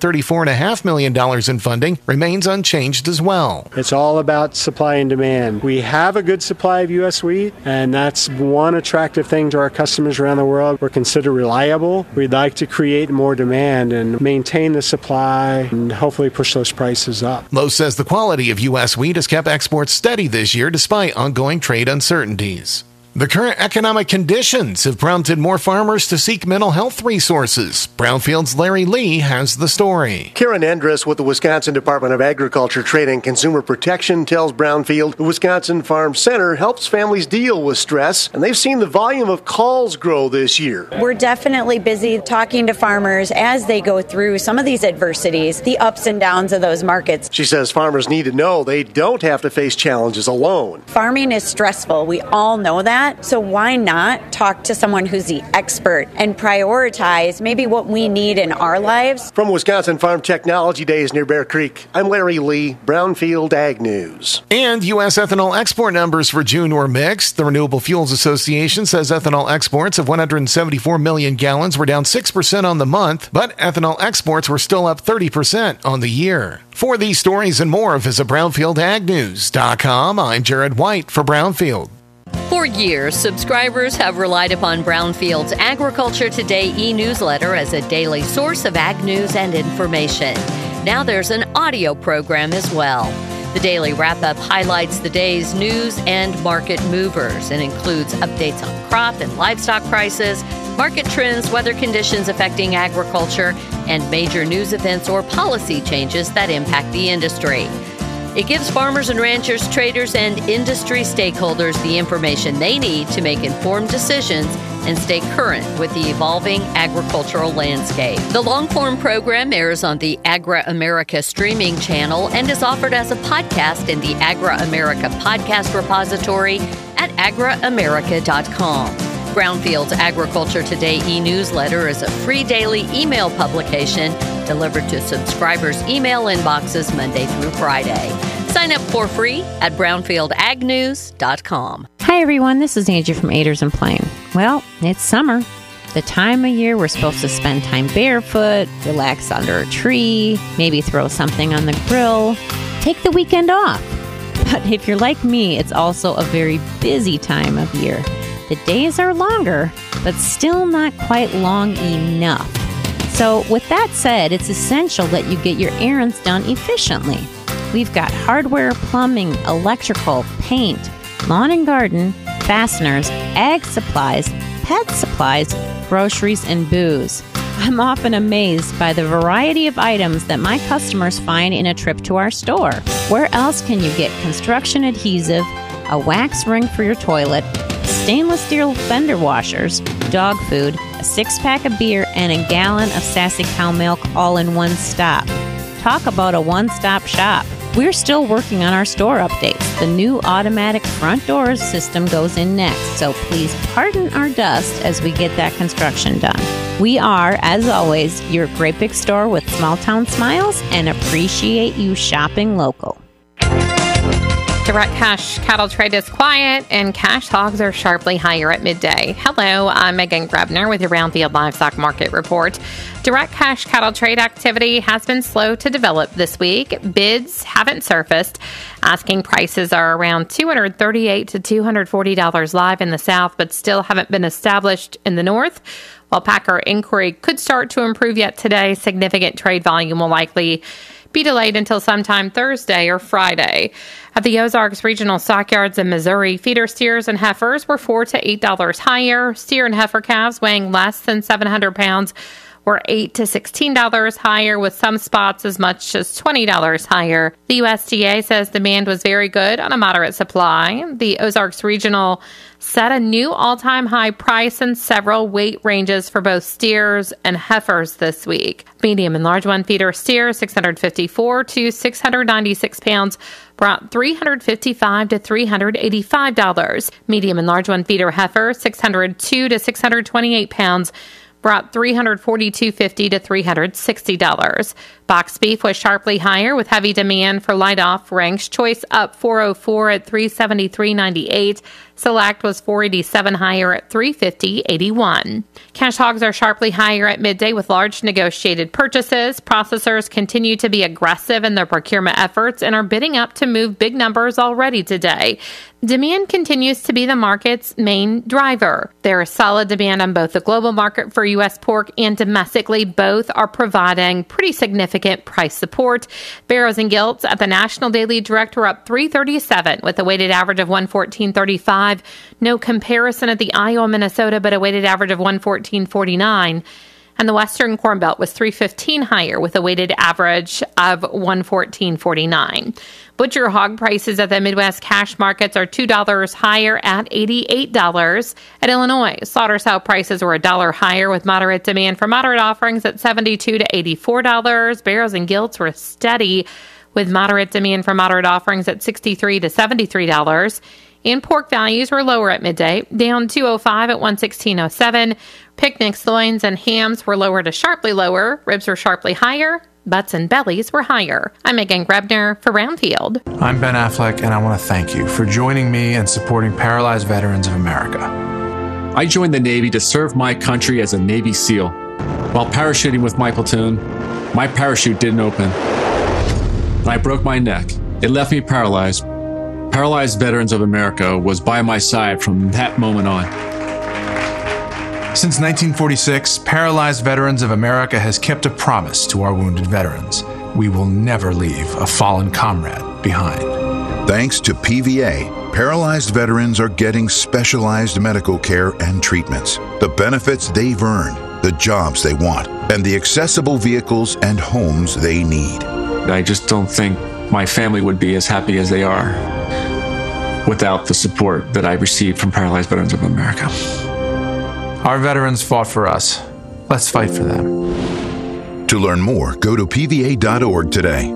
$234.5 million in funding, remains unchanged as well. It's all about supply and demand. We have a good supply of U.S. wheat, and that's one attractive thing to our customers around the world. We're considered reliable. We'd like to create more demand and maintain the supply and hopefully push those prices up. Lose says the quality of U.S. wheat has kept exports steady this year despite ongoing trade uncertainties. The current economic conditions have prompted more farmers to seek mental health resources. Brownfield's Larry Lee has the story. Karen Endress with the Wisconsin Department of Agriculture, Trade, and Consumer Protection tells Brownfield the Wisconsin Farm Center helps families deal with stress, and they've seen the volume of calls grow this year. We're definitely busy talking to farmers as they go through some of these adversities, the ups and downs of those markets. She says farmers need to know they don't have to face challenges alone. Farming is stressful. We all know that. So why not talk to someone who's the expert and prioritize maybe what we need in our lives? From Wisconsin Farm Technology Days near Bear Creek, I'm Larry Lee, Brownfield Ag News. And U.S. ethanol export numbers for June were mixed. The Renewable Fuels Association says ethanol exports of 174 million gallons were down 6% on the month, but ethanol exports were still up 30% on the year. For these stories and more, visit BrownfieldAgNews.com. I'm Jared White for Brownfield. For years, subscribers have relied upon Brownfield's Agriculture Today e-newsletter as a daily source of ag news and information. Now there's an audio program as well. The daily wrap-up highlights the day's news and market movers and includes updates on crop and livestock prices, market trends, weather conditions affecting agriculture, and major news events or policy changes that impact the industry. It gives farmers and ranchers, traders, and industry stakeholders the information they need to make informed decisions and stay current with the evolving agricultural landscape. The long-form program airs on the Agra America streaming channel and is offered as a podcast in the Agra America podcast repository at agraamerica.com. Brownfield's Agriculture Today e-newsletter is a free daily email publication delivered to subscribers' email inboxes Monday through Friday. Sign up for free at brownfieldagnews.com. Hi, everyone. This is Angie from Aders and Plain. Well, it's summer. The time of year we're supposed to spend time barefoot, relax under a tree, maybe throw something on the grill, take the weekend off. But if you're like me, it's also a very busy time of year. The days are longer, but still not quite long enough. So with that said, it's essential that you get your errands done efficiently. We've got hardware, plumbing, electrical, paint, lawn and garden, fasteners, ag supplies, pet supplies, groceries, and booze. I'm often amazed by the variety of items that my customers find in a trip to our store. Where else can you get construction adhesive, a wax ring for your toilet, stainless steel fender washers, dog food, a 6-pack of beer, and a gallon of Sassy Cow milk all in one stop? Talk about a one-stop shop. We're still working on our store updates. The new automatic front doors system goes in next, so please pardon our dust as we get that construction done. We are, as always, your great big store with small town smiles and appreciate you shopping local. Direct cash cattle trade is quiet and cash hogs are sharply higher at midday. Hello, I'm Megan Grebner with your Brownfield Livestock Market Report. Direct cash cattle trade activity has been slow to develop this week. Bids haven't surfaced. Asking prices are around $238 to $240 live in the South, but still haven't been established in the North. While packer inquiry could start to improve yet today, significant trade volume will likely be delayed until sometime Thursday or Friday. At the Ozarks Regional Stockyards in Missouri, feeder steers and heifers were $4 to $8 higher. Steer and heifer calves weighing less than 700 pounds were $8 to $16 higher, with some spots as much as $20 higher. The USDA says demand was very good on a moderate supply. The Ozarks Regional set a new all-time high price in several weight ranges for both steers and heifers this week. Medium and large one feeder steer, 654 to 696 pounds, brought $355 to $385. Medium and large one feeder heifer, 602 to 628 pounds, brought $342.50 to $360. Box beef was sharply higher with heavy demand for light-off ranks. Choice up $404 at $373.98. Select was $487 higher at $350.81. Cash hogs are sharply higher at midday with large negotiated purchases. Processors continue to be aggressive in their procurement efforts and are bidding up to move big numbers already today. Demand continues to be the market's main driver. There is solid demand on both the global market for U.S. pork and domestically. Both are providing pretty significant price support. Barrows and Gilts at the National Daily Direct were up $3.37 with a weighted average of $114.35. No comparison at the Iowa, Minnesota, but a weighted average of $114.49. And the Western Corn Belt was $3.15 higher with a weighted average of $114.49. Butcher hog prices at the Midwest cash markets are $2 higher at $88. At Illinois, slaughter sow prices were $1 higher with moderate demand for moderate offerings at $72 to $84. Barrows and Gilts were steady with moderate demand for moderate offerings at $63 to $73. And pork values were lower at midday, down $2.05 at $116.07. Picnics, loins, and hams were lower to sharply lower. Ribs were sharply higher. Butts and bellies were higher. I'm Megan Grebner for Brownfield. I'm Ben Affleck, and I want to thank you for joining me and supporting Paralyzed Veterans of America. I joined the Navy to serve my country as a Navy SEAL. While parachuting with my platoon, my parachute didn't open, and I broke my neck. It left me paralyzed. Paralyzed Veterans of America was by my side from that moment on. Since 1946, Paralyzed Veterans of America has kept a promise to our wounded veterans. We will never leave a fallen comrade behind. Thanks to PVA, paralyzed veterans are getting specialized medical care and treatments, the benefits they've earned, the jobs they want, and the accessible vehicles and homes they need. I just don't think my family would be as happy as they are without the support that I received from Paralyzed Veterans of America. Our veterans fought for us. Let's fight for them. To learn more, go to pva.org today.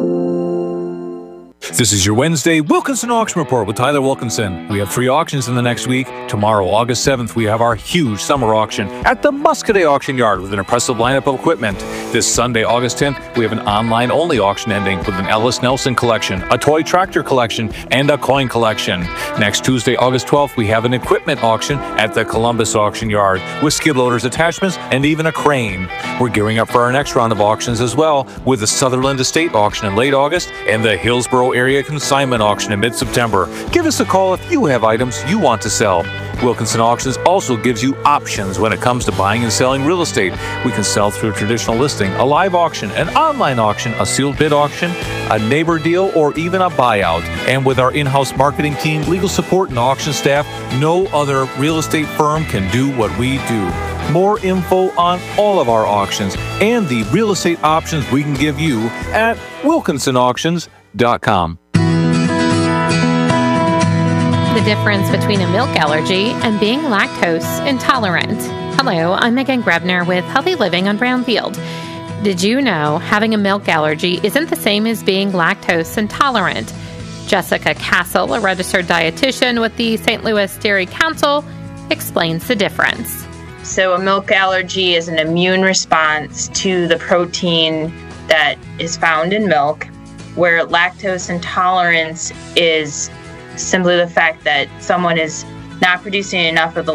This is your Wednesday Wilkinson Auction Report with Tyler Wilkinson. We have 3 auctions in the next week. Tomorrow, August 7th, we have our huge summer auction at the Muscadet Auction Yard with an impressive lineup of equipment. This Sunday, August 10th, we have an online-only auction ending with an Ellis Nelson collection, a toy tractor collection, and a coin collection. Next Tuesday, August 12th, we have an equipment auction at the Columbus Auction Yard with skid loaders, attachments, and even a crane. We're gearing up for our next round of auctions as well with the Sutherland Estate auction in late August and the Hillsborough Area Consignment Auction in mid-September. Give us a call if you have items you want to sell. Wilkinson Auctions also gives you options when it comes to buying and selling real estate. We can sell through a traditional listing, a live auction, an online auction, a sealed bid auction, a neighbor deal, or even a buyout. And with our in-house marketing team, legal support, and auction staff, no other real estate firm can do what we do. More info on all of our auctions and the real estate options we can give you at wilkinsonauctions.com. The difference between a milk allergy and being lactose intolerant. Hello, I'm Megan Grebner with Healthy Living on Brownfield. Did you know having a milk allergy isn't the same as being lactose intolerant? Jessica Castle, a registered dietitian with the St. Louis Dairy Council, explains the difference. So a milk allergy is an immune response to the protein that is found in milk, where lactose intolerance is simply the fact that someone is not producing enough of the